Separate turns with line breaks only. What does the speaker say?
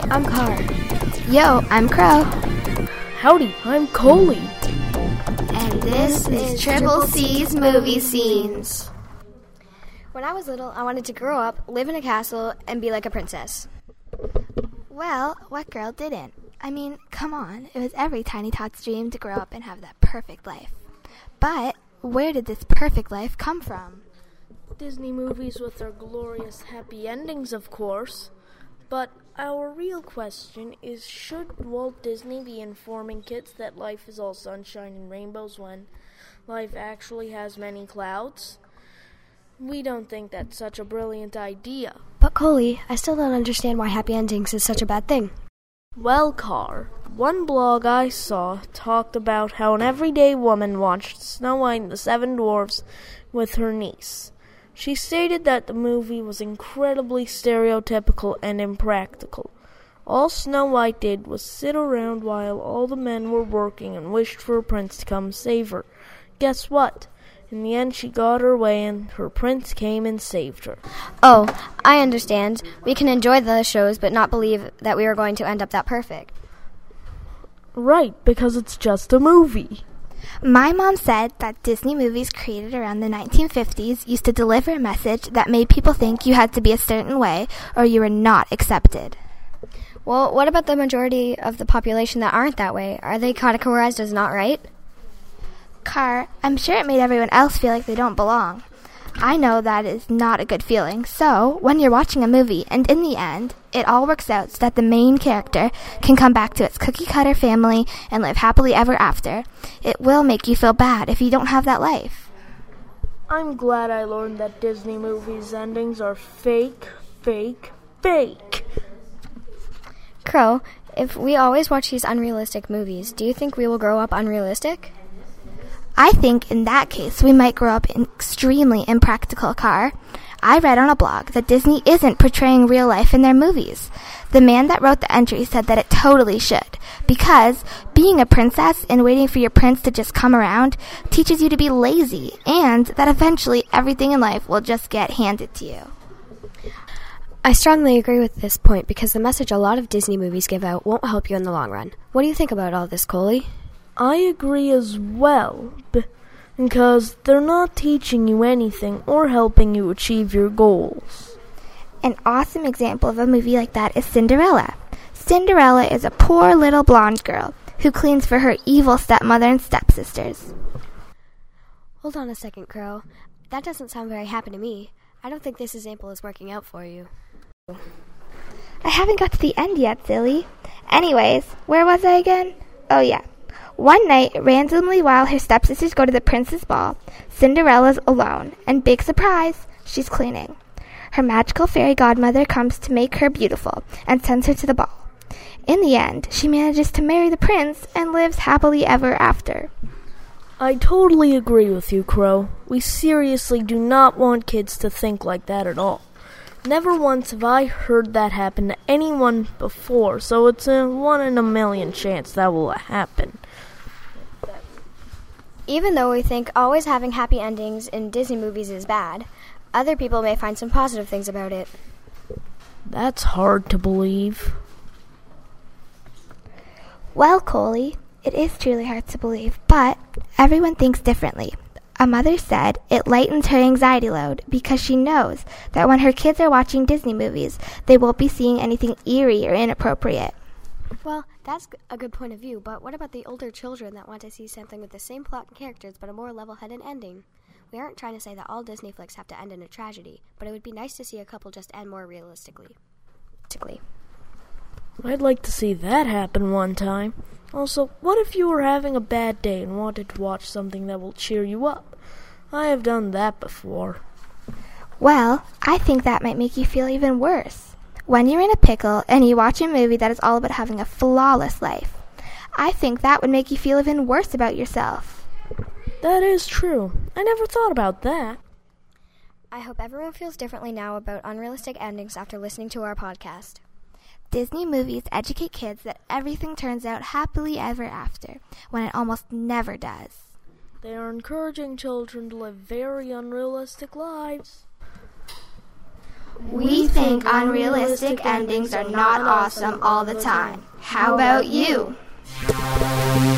I'm Car.
Yo, I'm Crow.
Howdy, I'm Coley.
And this is Triple C's Movie Scenes.
When I was little, I wanted to grow up, live in a castle, and be like a princess.
Well, what girl didn't? I mean, come on. It was every tiny tot's dream to grow up and have that perfect life. But where did this perfect life come from?
Disney movies with their glorious happy endings, of course. But our real question is, should Walt Disney be informing kids that life is all sunshine and rainbows when life actually has many clouds? We don't think that's such a brilliant idea.
But Coley, I still don't understand why happy endings is such a bad thing.
Well, Car, one blog I saw talked about how an everyday woman watched Snow White and the Seven Dwarfs with her niece. She stated that the movie was incredibly stereotypical and impractical. All Snow White did was sit around while all the men were working and wished for a prince to come save her. Guess what? In the end, she got her way and her prince came and saved her.
Oh, I understand. We can enjoy the shows but not believe that we are going to end up that perfect.
Right, because it's just a movie.
My mom said that Disney movies created around the 1950s used to deliver a message that made people think you had to be a certain way or you were not accepted.
Well, what about the majority of the population that aren't that way? Are they categorized as not right?
Car, I'm sure it made everyone else feel like they don't belong. I know that is not a good feeling. So, when you're watching a movie and in the end, it all works out so that the main character can come back to its cookie-cutter family and live happily ever after, it will make you feel bad if you don't have that life.
I'm glad I learned that Disney movies' endings are fake, fake, fake.
Crow, if we always watch these unrealistic movies, do you think we will grow up unrealistic?
I think in that case we might grow up extremely impractical, Car. I read on a blog that Disney isn't portraying real life in their movies. The man that wrote the entry said that it totally should, because being a princess and waiting for your prince to just come around teaches you to be lazy, and that eventually everything in life will just get handed to you.
I strongly agree with this point because the message a lot of Disney movies give out won't help you in the long run. What do you think about all this, Coley?
I agree as well, because they're not teaching you anything or helping you achieve your goals.
An awesome example of a movie like that is Cinderella. Cinderella is a poor little blonde girl who cleans for her evil stepmother and stepsisters.
Hold on a second, Crow. That doesn't sound very happy to me. I don't think this example is working out for you.
I haven't got to the end yet, silly. Anyways, where was I again? Oh yeah. One night, randomly while her stepsisters go to the prince's ball, Cinderella's alone, and big surprise, she's cleaning. Her magical fairy godmother comes to make her beautiful and sends her to the ball. In the end, she manages to marry the prince and lives happily ever after.
I totally agree with you, Crow. We seriously do not want kids to think like that at all. Never once have I heard that happen to anyone before, so it's a 1 in a million chance that will happen.
Even though we think always having happy endings in Disney movies is bad, other people may find some positive things about it.
That's hard to believe.
Well, Coley, it is truly hard to believe, but everyone thinks differently. A mother said it lightens her anxiety load because she knows that when her kids are watching Disney movies, they won't be seeing anything eerie or inappropriate.
Well, that's a good point of view, but what about the older children that want to see something with the same plot and characters but a more level-headed ending? We aren't trying to say that all Disney flicks have to end in a tragedy, but it would be nice to see a couple just end more realistically.
I'd like to see that happen one time. Also, what if you were having a bad day and wanted to watch something that will cheer you up? I have done that before.
Well, I think that might make you feel even worse. When you're in a pickle and you watch a movie that is all about having a flawless life, I think that would make you feel even worse about yourself.
That is true. I never thought about that.
I hope everyone feels differently now about unrealistic endings after listening to our podcast.
Disney movies educate kids that everything turns out happily ever after, when it almost never does.
They are encouraging children to live very unrealistic lives.
We think unrealistic endings are not awesome all the time. How about you?